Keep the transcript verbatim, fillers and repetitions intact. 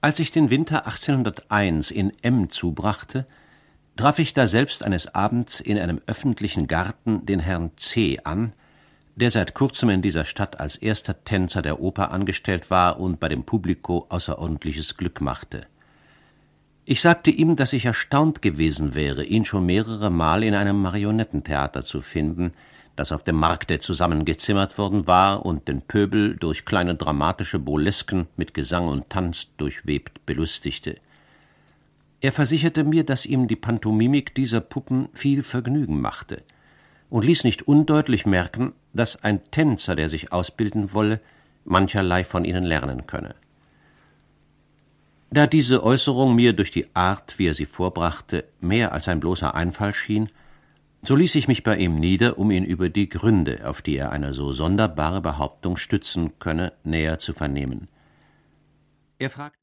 Als ich den Winter achtzehnhunderteins in M zubrachte, traf ich daselbst eines Abends in einem öffentlichen Garten den Herrn C. an, der seit kurzem in dieser Stadt als erster Tänzer der Oper angestellt war und bei dem Publiko außerordentliches Glück machte. Ich sagte ihm, dass ich erstaunt gewesen wäre, ihn schon mehrere Mal in einem Marionettentheater zu finden, das auf dem Markte zusammengezimmert worden war und den Pöbel durch kleine dramatische Burlesken mit Gesang und Tanz durchwebt belustigte. Er versicherte mir, dass ihm die Pantomimik dieser Puppen viel Vergnügen machte und ließ nicht undeutlich merken, dass ein Tänzer, der sich ausbilden wolle, mancherlei von ihnen lernen könne. Da diese Äußerung mir durch die Art, wie er sie vorbrachte, mehr als ein bloßer Einfall schien, so ließ ich mich bei ihm nieder, um ihn über die Gründe, auf die er eine so sonderbare Behauptung stützen könne, näher zu vernehmen. Er fragte